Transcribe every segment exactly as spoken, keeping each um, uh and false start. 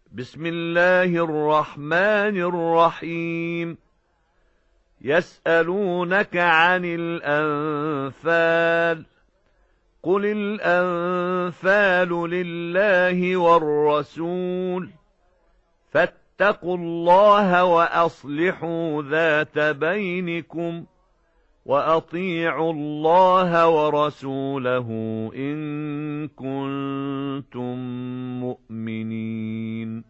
بسم الله الرحمن الرحيم. يسألونك عن الأنفال، قل الأنفال لله والرسول، فاتقوا الله وأصلحوا ذات بينكم، وأطيعوا الله ورسوله إن كنتم مؤمنين.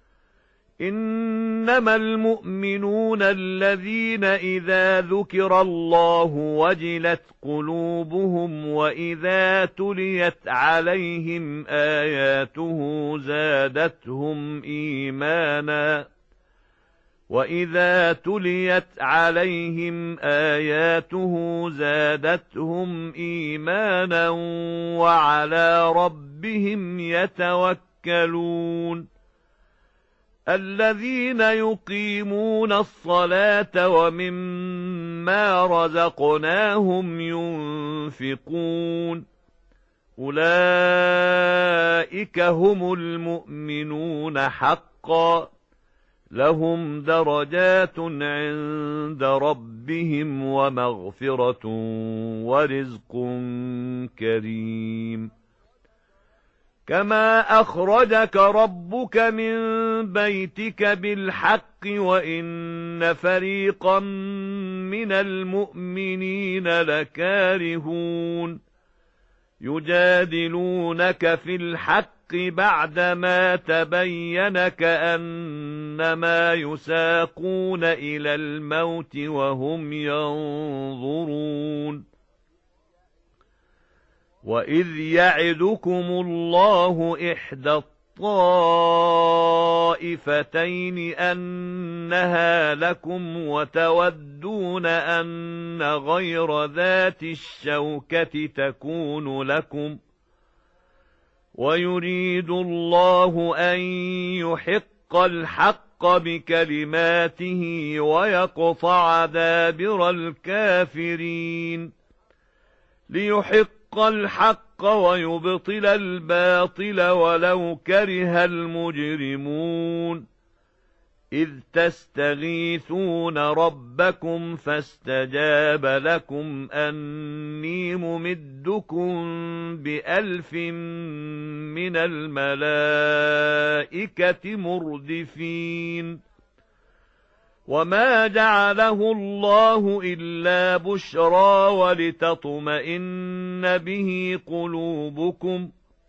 إنما المؤمنون الذين إذا ذكر الله وجلت قلوبهم وإذا تليت عليهم آياته زادتهم إيمانا وإذا تليت عليهم آياته زادتهم إيمانا وعلى ربهم يتوكلون. الذين يقيمون الصلاة ومما رزقناهم ينفقون، أولئك هم المؤمنون حقا، لهم درجات عند ربهم ومغفرة ورزق كريم. كما أخرجك ربك من بيتك بالحق وإن فريقا من المؤمنين لكارهون، يجادلونك في الحق بعدما تبين كأنما يساقون إلى الموت وهم ينظرون. وإذ يعدكم الله إحدى الطائفتين أنها لكم وتودون أن غير ذات الشوكة تكون لكم، ويريد الله أن يحق الحق بكلماته ويقطع دابر الكافرين، ليحق الحق ويبطل الباطل ولو كره المجرمون. إذ تستغيثون ربكم فاستجاب لكم أني ممدكم بألف من الملائكة مردفين. وما جعله الله إلا بشرى ولتطمئن به قلوبكم،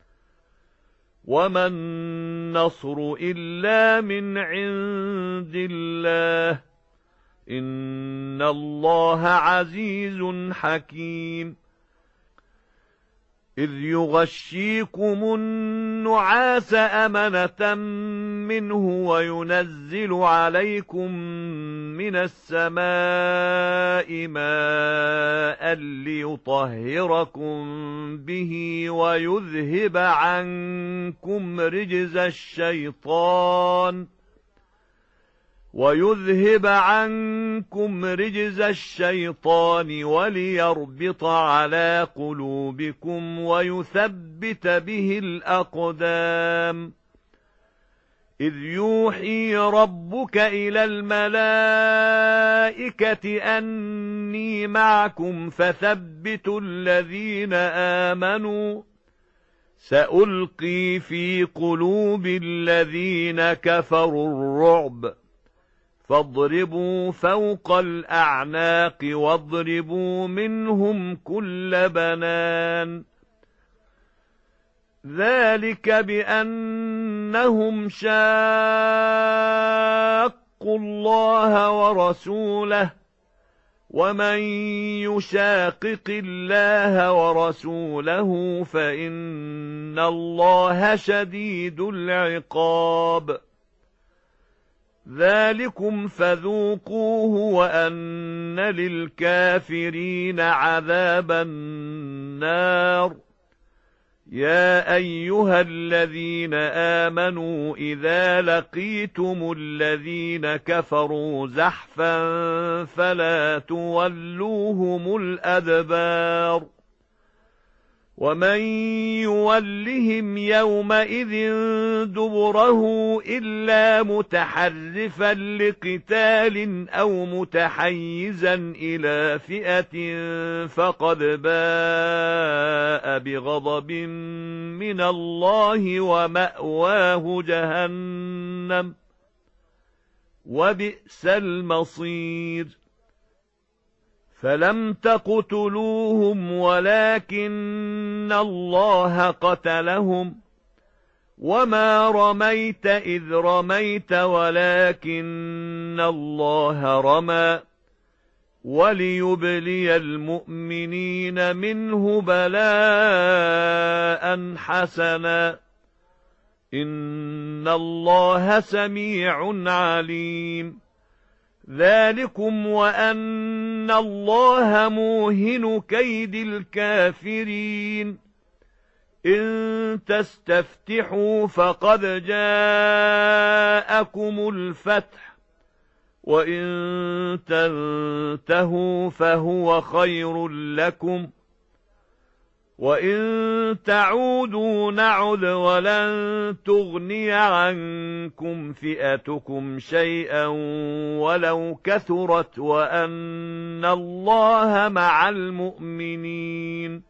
وما النصر إلا من عند الله، إن الله عزيز حكيم. إذ يغشيكم النعاس أمنة منه وينزل عليكم من السماء ماء ليطهركم به ويذهب عنكم رجز الشيطان ويذهب عنكم رجز الشيطان وليربط على قلوبكم ويثبت به الأقدام. إذ يوحي ربك إلى الملائكة أني معكم فثبتوا الذين آمنوا، سألقي في قلوب الذين كفروا الرعب، فاضربوا فوق الأعناق واضربوا منهم كل بنان. ذلك بأنهم شاقوا الله ورسوله، ومن يشاقق الله ورسوله فإن الله شديد العقاب. ذلكم فذوقوه وأن للكافرين عذاب النار. يا أيها الذين آمنوا إذا لقيتم الذين كفروا زحفا فلا تولوهم الأدبار، ومن يولهم يومئذ دبره إلا متحرفا لقتال أو متحيزا إلى فئة فقد باء بغضب من الله ومأواه جهنم وبئس المصير فلم تقتلوهم ولكن الله قتلهم وما رميت إذ رميت ولكن الله رمى وليبلي المؤمنين منه بلاء حسنا إن الله سميع عليم ذلكم وأن الله موهن كيد الكافرين إن تستفتحوا فقد جاءكم الفتح وإن تنتهوا فهو خير لكم وإن تعودوا نعد ولن تغني عنكم فئتكم شيئا ولو كثرت وأن الله مع المؤمنين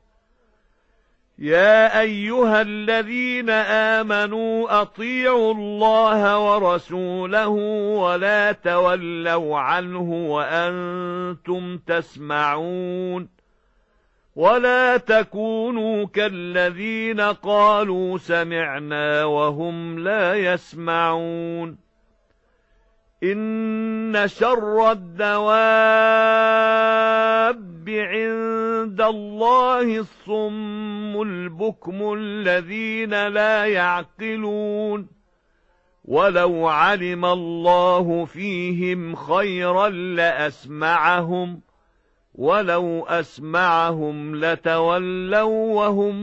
يا أيها الذين آمنوا أطيعوا الله ورسوله ولا تولوا عنه وأنتم تسمعون ولا تكونوا كالذين قالوا سمعنا وهم لا يسمعون إن شر الدواب عند الله الصم البكم الذين لا يعقلون ولو علم الله فيهم خيرا لأسمعهم ولو أسمعهم لتولوا وهم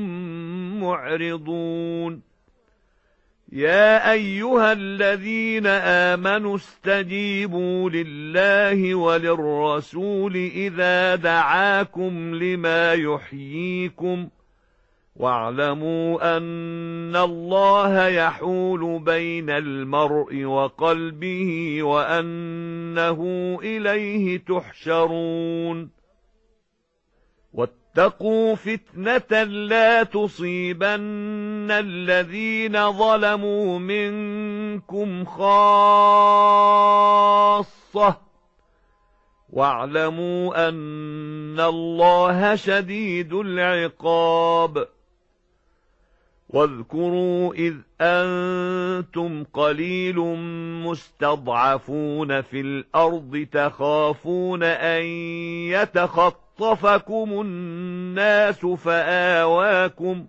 معرضون يا أيها الذين آمنوا استجيبوا لله وللرسول إذا دعاكم لما يحييكم واعلموا أن الله يحول بين المرء وقلبه وأنه إليه تحشرون واتقوا فتنة لا تصيبن الذين ظلموا منكم خاصة واعلموا أن الله شديد العقاب واذكروا إذ أنتم قليل مستضعفون في الأرض تخافون أن يتخطفكم الناس فآواكم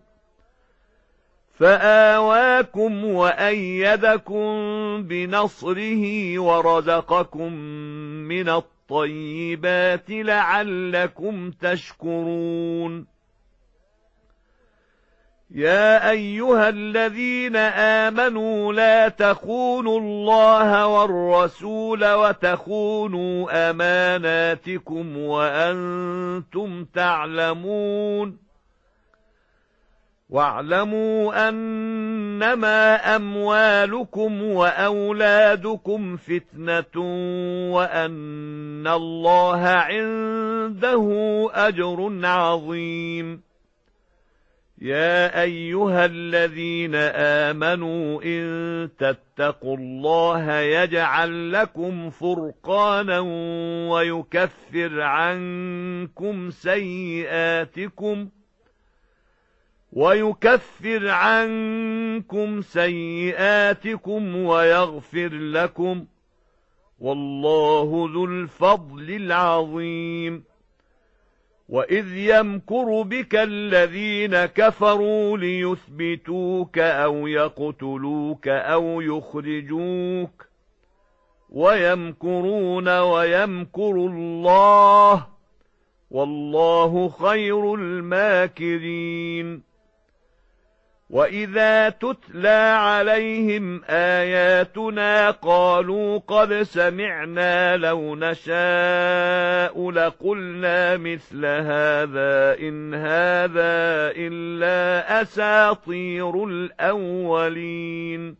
فآواكم وأيدكم بنصره ورزقكم من الطيبات لعلكم تشكرون يا أيها الذين آمنوا لا تخونوا الله والرسول وتخونوا أماناتكم وأنتم تعلمون واعلموا أنما أموالكم وأولادكم فتنة وأن الله عنده أجر عظيم يا أيها الذين آمنوا إن تتقوا الله يجعل لكم فرقانا ويكفر عنكم سيئاتكم ويكفر عنكم سيئاتكم ويغفر لكم والله ذو الفضل العظيم وإذ يمكر بك الذين كفروا ليثبتوك أو يقتلوك أو يخرجوك ويمكرون ويمكر الله والله خير الماكرين وَإِذَا تُتْلَى عَلَيْهِمْ آيَاتُنَا قَالُوا قَدْ سَمِعْنَا لَوْ نَشَاءُ لَقُلْنَا مِثْلَ هَذَا إِنْ هَذَا إِلَّا أَسَاطِيرُ الْأَوَّلِينَ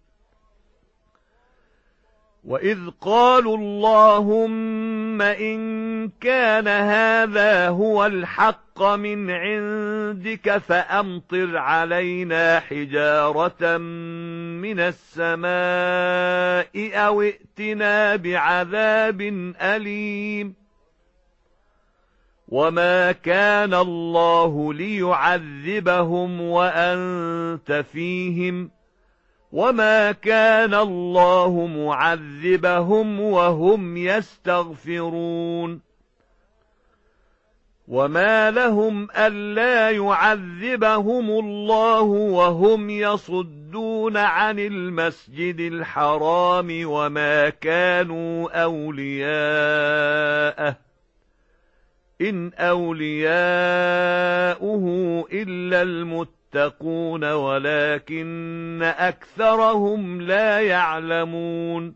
وَإِذْ قَالُوا اللَّهُمَّ إِنْ كَانَ هَذَا هُوَ الْحَقَّ مِنْ عِنْدِكَ فَأَمْطِرْ عَلَيْنَا حِجَارَةً مِنَ السَّمَاءِ أَوْ ائْتِنَا بِعَذَابٍ أَلِيمٍ وَمَا كَانَ اللَّهُ لِيُعَذِّبَهُمْ وَأَنْتَ فِيهِمْ وَمَا كَانَ اللَّهُ مُعَذِّبَهُمْ وَهُمْ يَسْتَغْفِرُونَ وَمَا لَهُمْ أَلَّا يُعَذِّبَهُمُ اللَّهُ وَهُمْ يَصُدُّونَ عَنِ الْمَسْجِدِ الْحَرَامِ وَمَا كَانُوا أَوْلِيَاءَهُ إِنْ أَوْلِيَاؤُهُ إِلَّا الْمُتَّقُونَ وَلَكِنَّ أَكْثَرَهُمْ لَا يَعْلَمُونَ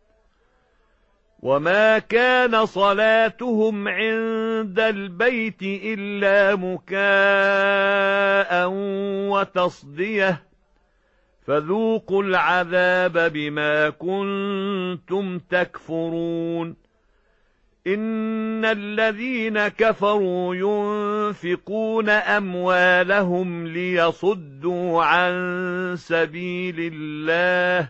وَمَا كَانَ صَلَاتُهُمْ عِندَ الْبَيْتِ إِلَّا مُكَاءً وَتَصْدِيَةً فَذُوقُوا الْعَذَابَ بِمَا كُنتُمْ تَكْفُرُونَ إِنَّ الَّذِينَ كَفَرُوا يُنْفِقُونَ أَمْوَالَهُمْ لِيَصُدُّوا عَن سَبِيلِ اللَّهِ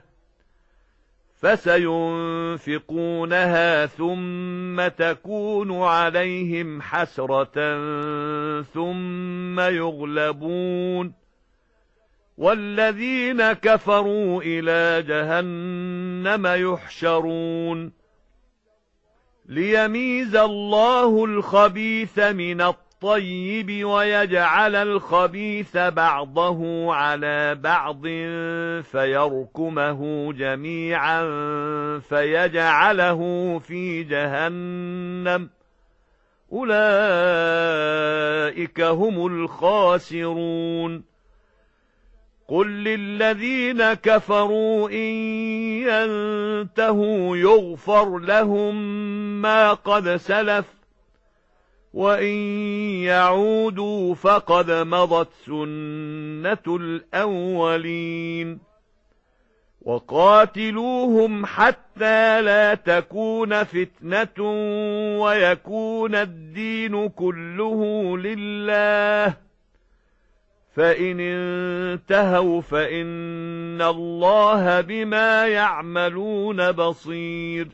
فَسَيُنْفِقُونَهَا ثُمَّ تَكُونُ عَلَيْهِمْ حَسْرَةً ثُمَّ يُغْلَبُونَ وَالَّذِينَ كَفَرُوا إِلَى جَهَنَّمَ يُحْشَرُونَ لِيَمِيزَ اللَّهُ الْخَبِيثَ مِنَ الطَّيِّبِ وَيَجْعَلَ الْخَبِيثَ بَعْضَهُ عَلَى بَعْضٍ فَيَرْكُمَهُ جَمِيعًا فَيَجْعَلَهُ فِي جَهَنَّمَ أُولَئِكَ هُمُ الْخَاسِرُونَ قُل لِّلَّذِينَ كَفَرُوا إِن يَنْتَهُوا يُغْفَرْ لَهُم مَّا قَدْ سَلَفَ وَإِن يَعُودُوا فَقَدْ مَضَتْ سُنَّةُ الْأَوَّلِينَ وَقَاتِلُوهُمْ حَتَّى لَا تَكُونَ فِتْنَةٌ وَيَكُونَ الدِّينُ كُلُّهُ لِلَّهِ فَإِنِ انتهوا فَإِنَّ اللَّهَ بِمَا يَعْمَلُونَ بَصِيرٌ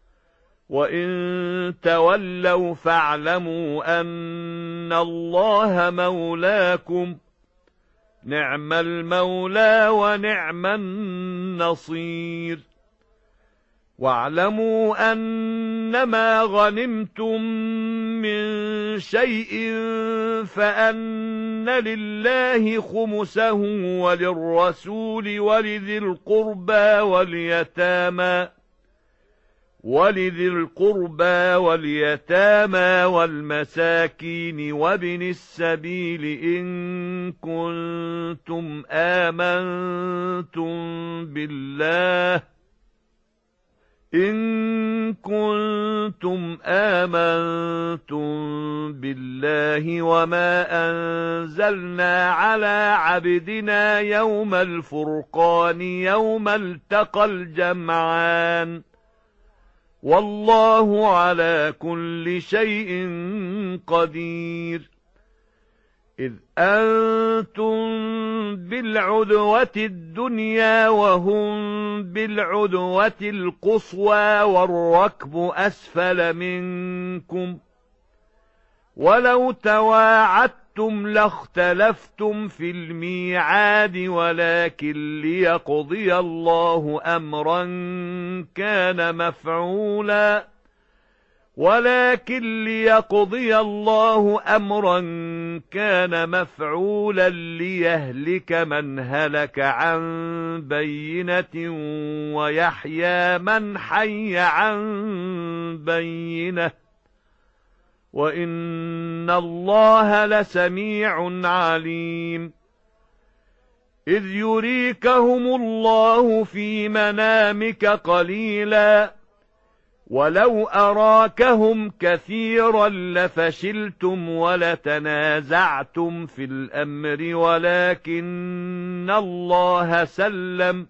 وَإِن تَوَلَّوْا فَاعْلَمُوا أَنَّ اللَّهَ مَوْلَاكُمْ نِعْمَ الْمَوْلَى وَنِعْمَ النَّصِيرُ وَاعْلَمُوا أَنَّمَا غَنِمْتُم مِّن شَيْءٍ فَأَنَّ لِلَّهِ خُمُسَهُ وَلِلرَّسُولِ وَلِذِي الْقُرْبَى وَالْيَتَامَى وَلِذِي الْقُرْبَى وَالْيَتَامَى وَالْمَسَاكِينِ وَابْنِ السَّبِيلِ إِن كُنتُمْ آمَنتُم بِاللَّهِ إِن كُنتُمْ آمَنتُم بِاللَّهِ وَمَا أَنزَلْنَا عَلَى عَبْدِنَا يَوْمَ الْفُرْقَانِ يَوْمَ الْتَقَى الْجَمْعَانِ وَاللَّهُ عَلَى كُلِّ شَيْءٍ قَدِيرٌ إِذْ أَنْتُمْ بِالْعُدْوَةِ الدُّنْيَا وَهُمْ بِالْعُدْوَةِ الْقُصْوَى وَالرَّكْبُ أَسْفَلَ مِنْكُمْ وَلَوْ تَوَاعَدتُّمْ لَاخْتَلَفْتُمْ فِي الْمِيعَادِ وَلَكِنْ لِيَقْضِيَ اللَّهُ أَمْرًا كَانَ مَفْعُولًا ولكن ليقضي الله أمرا كان مفعولا ليهلك من هلك عن بينة ويحيى من حي عن بينة وإن الله لسميع عليم إذ يريكهم الله في منامك قليلا ولو أراكهم كثيرا لفشلتم ولتنازعتم في الأمر ولكن الله سلم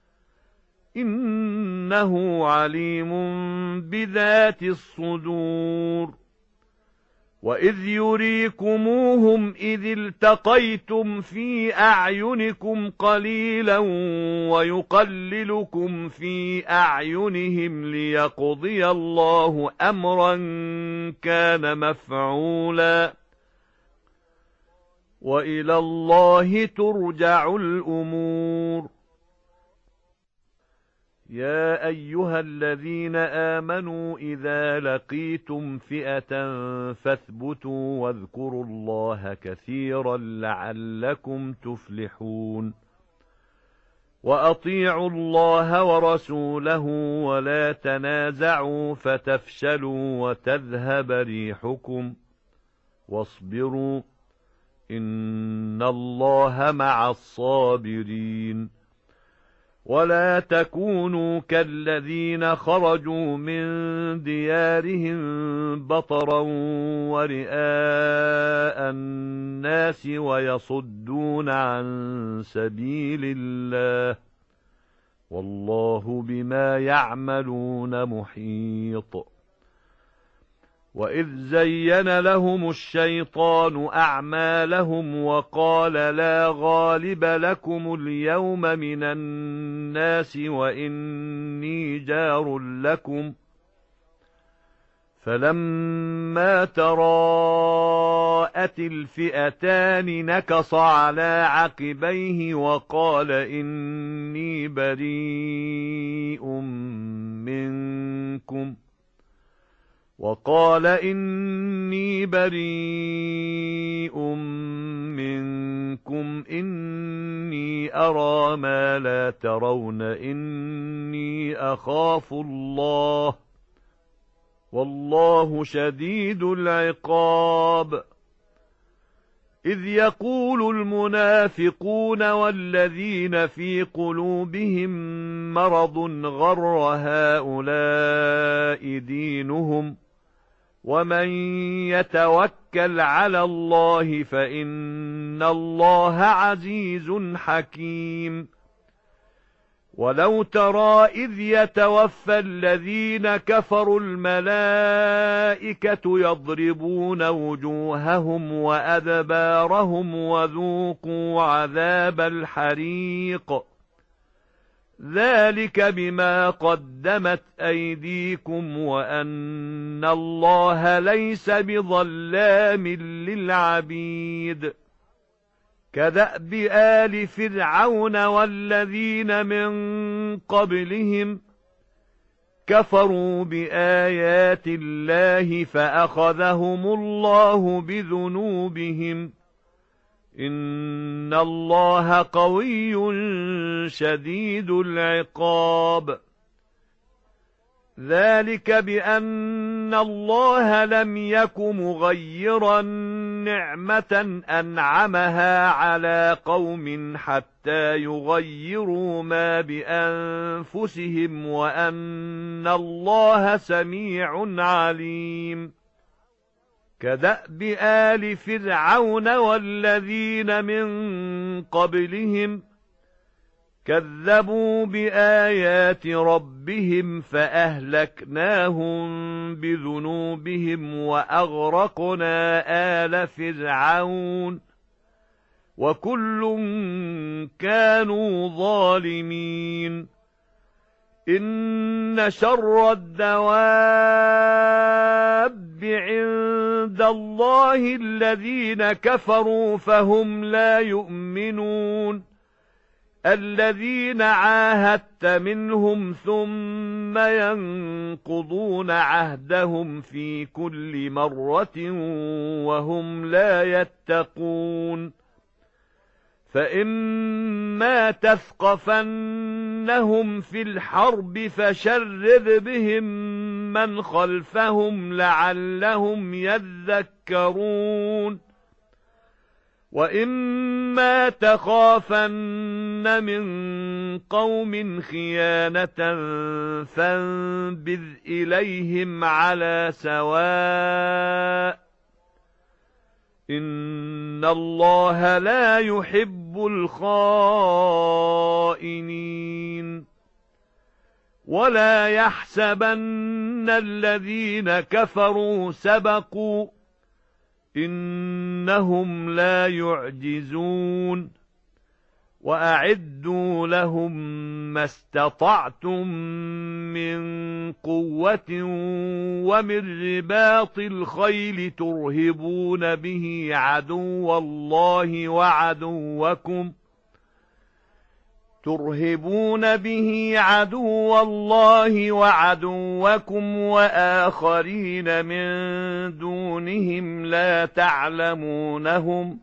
إنه عليم بذات الصدور وإذ يريكموهم إذ التقيتم في أعينكم قليلا ويقللكم في أعينهم ليقضي الله أمرا كان مفعولا وإلى الله ترجع الأمور يا أيها الذين آمنوا إذا لقيتم فئة فاثبتوا واذكروا الله كثيرا لعلكم تفلحون وأطيعوا الله ورسوله ولا تنازعوا فتفشلوا وتذهب ريحكم واصبروا إن الله مع الصابرين ولا تكونوا كالذين خرجوا من ديارهم بطرا ورئاء الناس ويصدون عن سبيل الله والله بما يعملون محيط وإذ زين لهم الشيطان أعمالهم وقال لا غالب لكم اليوم من الناس وإني جار لكم فلما تراءت الفئتان نكص على عقبيه وقال إني بريء منكم وقال إني بريء منكم إني أرى ما لا ترون إني أخاف الله والله شديد العقاب إذ يقول المنافقون والذين في قلوبهم مرض غر هؤلاء دينهم ومن يتوكل على الله فإن الله عزيز حكيم ولو ترى إذ يتوفى الذين كفروا الملائكة يضربون وجوههم وأدبارهم وذوقوا عذاب الحريق ذلك بما قدمت أيديكم وأن الله ليس بظلام للعبيد كدأب آل فرعون والذين من قبلهم كفروا بآيات الله فأخذهم الله بذنوبهم إن الله قوي شديد العقاب ذلك بأن الله لم يك مغيرا نعمة أنعمها على قوم حتى يغيروا ما بأنفسهم وأن الله سميع عليم كدأب آل فرعون والذين من قبلهم كذبوا بآيات ربهم فأهلكناهم بذنوبهم وأغرقنا آل فرعون وكل كانوا ظالمين إن شر الدواب عند الله الذين كفروا فهم لا يؤمنون الذين عاهدت منهم ثم ينقضون عهدهم في كل مرة وهم لا يتقون فإما تثقفنهم في الحرب فشرد بهم من خلفهم لعلهم يذكرون وَإِمَّا تَخَافَنَّ مِن قَوْمٍ خِيَانَةً فَانبِذْ إِلَيْهِمْ عَلَى سَوَاءٍ إِنَّ اللَّهَ لَا يُحِبُّ الْخَائِنِينَ وَلَا يَحْسَبَنَّ الَّذِينَ كَفَرُوا سَبَقُوا إِنَّهُمْ لَا يُعْجِزُونَ وَأَعِدُّوا لَهُم مَّا اسْتَطَعْتُم مِّن قُوَّةٍ وَمِن رِّبَاطِ الْخَيْلِ تُرْهِبُونَ بِهِ عَدُوَّ اللَّهِ وَعَدُوَّكُمْ ترهبون به عدو الله وعدوكم وآخرين من دونهم لا تعلمونهم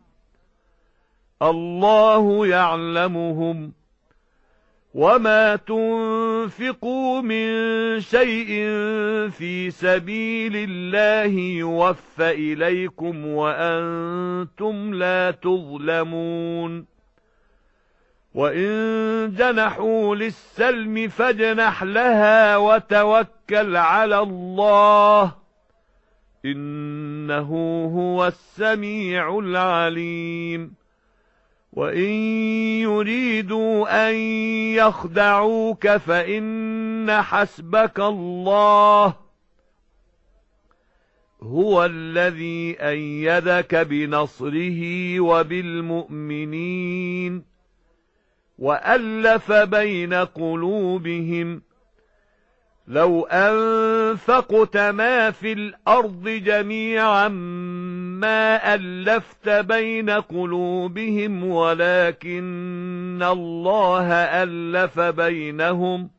الله يعلمهم وما تنفقوا من شيء في سبيل الله يوفى إليكم وأنتم لا تظلمون وَإِن جَنَحُوا لِلسَّلْمِ فَاجْنَحْ لَهَا وَتَوَكَّلْ عَلَى اللَّهِ إِنَّهُ هُوَ السَّمِيعُ الْعَلِيمُ وَإِن يُرِيدُوا أَن يَخْدَعُوكَ فَإِنَّ حَسْبَكَ اللَّهُ هُوَ الَّذِي أَيَّدَكَ بِنَصْرِهِ وَبِالْمُؤْمِنِينَ وَأَلَّفَ بَيْنَ قُلُوبِهِمْ لَوْ أَنفَقْتَ مَا فِي الْأَرْضِ جَمِيعًا مَا أَلَّفْتَ بَيْنَ قُلُوبِهِمْ وَلَكِنَّ اللَّهَ أَلَّفَ بَيْنَهُمْ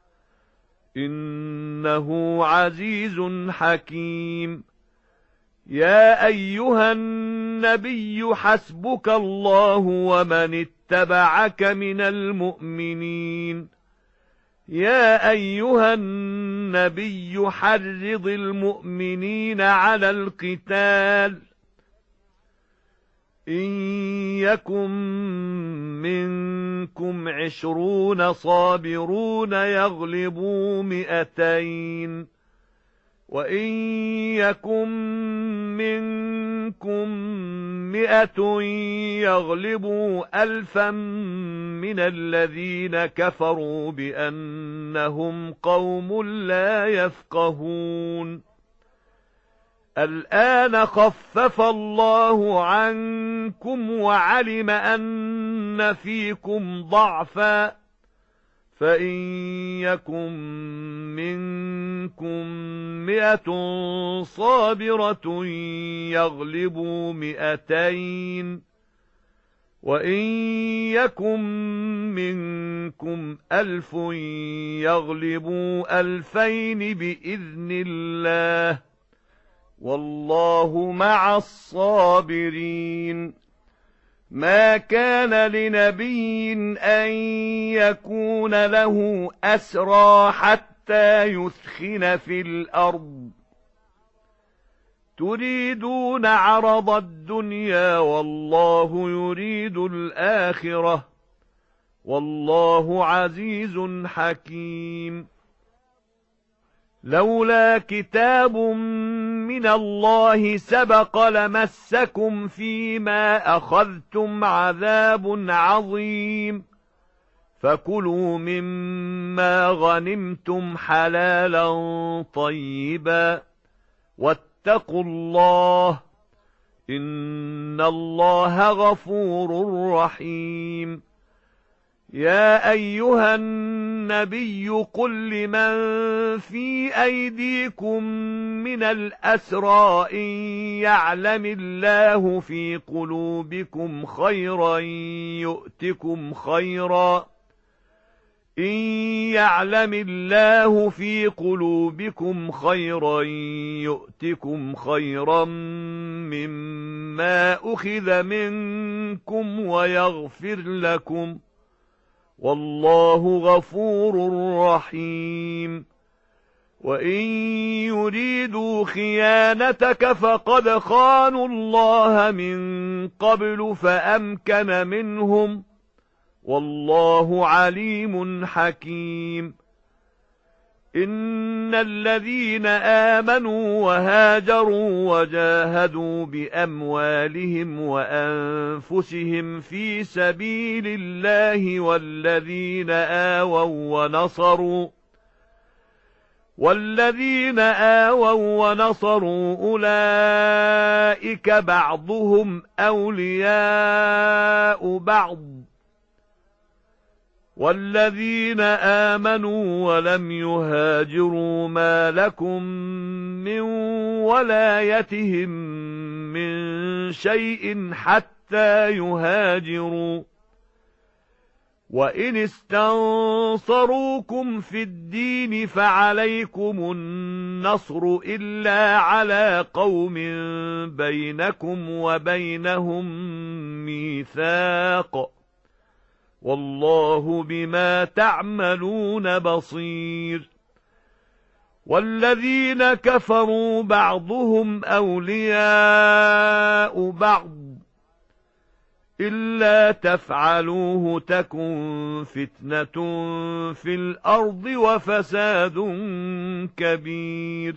إِنَّهُ عَزِيزٌ حَكِيمٌ يَا أَيُّهَا النَّبِيُّ حَسْبُكَ اللَّهُ وَمَنِ اتَّبَعَكَ مِنَ الْمُؤْمِنِينَ يَا أَيُّهَا النَّبِيُّ حَرِّضِ الْمُؤْمِنِينَ عَلَى الْقِتَالِ إِن يَكُن مِّنكُمْ عِشْرُونَ صَابِرُونَ يَغْلِبُوا مِائَتَيْنِ وَإِن يَكُن مِّنكُم مِّائَةٌ يَغْلِبُوا أَلْفًا مِّنَ الَّذِينَ كَفَرُوا بِأَنَّهُمْ قَوْمٌ لَّا يَفْقَهُونَ الْآنَ خَفَّفَ اللَّهُ عَنكُمْ وَعَلِمَ أَنَّ فِيكُمْ ضَعْفًا فَإِن يَكُن مِّنكُم مِّائَةٌ صَابِرَةٌ يَغْلِبُوا مِائَتَيْنِ وَإِن يَكُن مِّنكُمْ أَلْفٌ يَغْلِبُوا أَلْفَيْنِ بِإِذْنِ اللَّهِ وَاللَّهُ مَعَ الصَّابِرِينَ مَا كَانَ لِنَبِيٍّ أَن يَكُونَ لَهُ أَسْرَىٰ حَتَّىٰ يُثْخِنَ فِي الْأَرْضِ تُرِيدُونَ عَرَضَ الدُّنْيَا وَاللَّهُ يُرِيدُ الْآخِرَةَ وَاللَّهُ عَزِيزٌ حَكِيمٌ لولا كتاب من الله سبق لمسكم فيما أخذتم عذاب عظيم فكلوا مما غنمتم حلالا طيبا واتقوا الله إن الله غفور رحيم يا أيها النبي قل لمن في أيديكم من الأسرى إن يعلم الله في قلوبكم خيرا يؤتكم خيرا إن يعلم الله في قلوبكم خيرا يؤتكم خيرا مما أخذ منكم ويغفر لكم والله غفور رحيم وإن يريدوا خيانتك فقد خانوا الله من قبل فأمكن منهم والله عليم حكيم إن الذين آمنوا وهاجروا وجاهدوا بأموالهم وأنفسهم في سبيل الله والذين آووا ونصروا والذين آووا ونصروا أولئك بعضهم أولياء بعض والذين آمنوا ولم يهاجروا ما لكم من ولايتهم من شيء حتى يهاجروا وإن استنصروكم في الدين فعليكم النصر إلا على قوم بينكم وبينهم ميثاق والله بما تعملون بصير والذين كفروا بعضهم أولياء بعض إلا تفعلوه تكن فتنة في الأرض وفساد كبير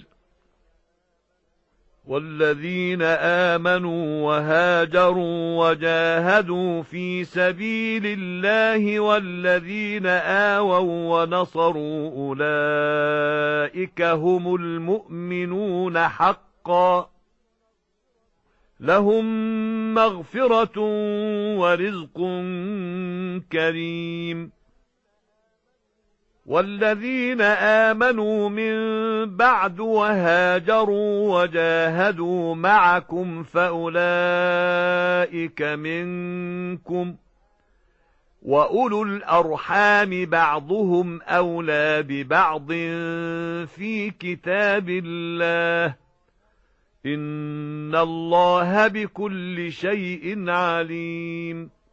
والذين آمنوا وهاجروا وجاهدوا في سبيل الله والذين آووا ونصروا أولئك هم المؤمنون حقا لهم مغفرة ورزق كريم والذين آمنوا من بعد وهاجروا وجاهدوا معكم فأولئك منكم وأولو الأرحام بعضهم أولى ببعض في كتاب الله إن الله بكل شيء عليم